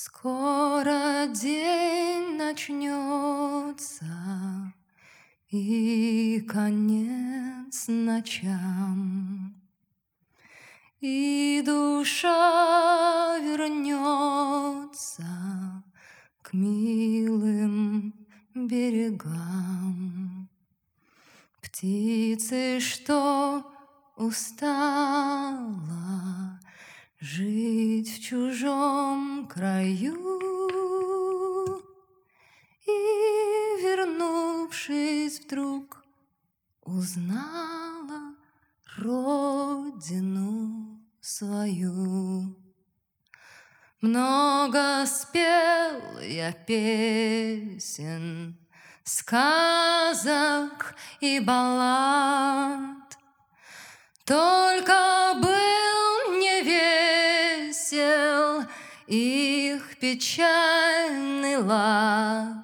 Скоро день начнется, и конец ночам, и душа вернется к милым берегам. Птицы, что устала жить в чужом краю, и, вернувшись вдруг, узнала родину свою. Много спел я песен, сказок и баллад, только был не весел их печальный лад.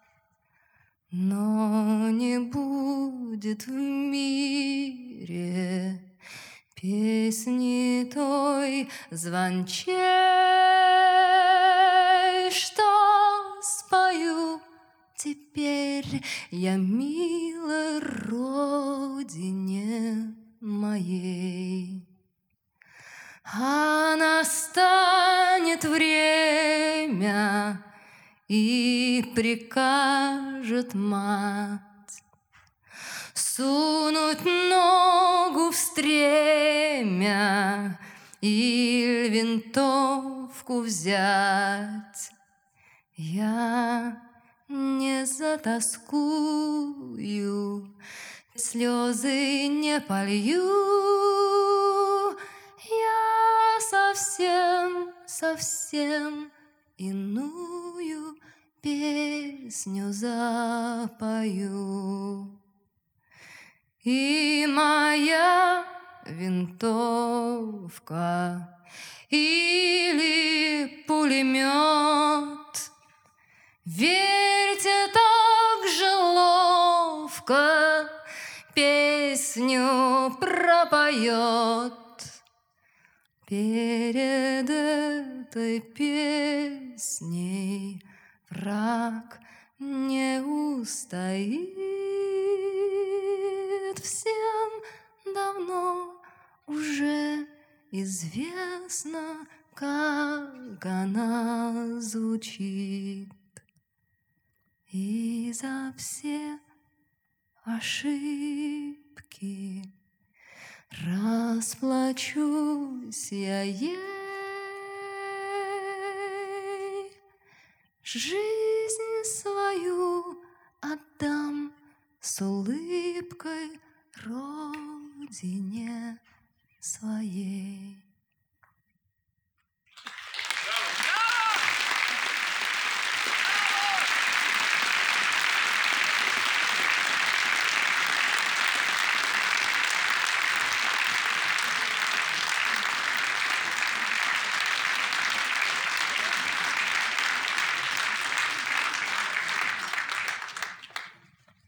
Но не будет в мире песни той звончей, что спою теперь я милой родине моей. А настанет время, и прикажет мать сунуть ногу в стремя и винтовку взять. Я не затоскую, слезы не полью, я совсем иную песню запою. И моя винтовка или пулемет, верьте, так же ловко песню пропоет. Перед этой песней враг не устоит. Всем давно уже известно, как она звучит. И за все ошибки расплачусь я ей, жизнь свою отдам с улыбкой родине своей.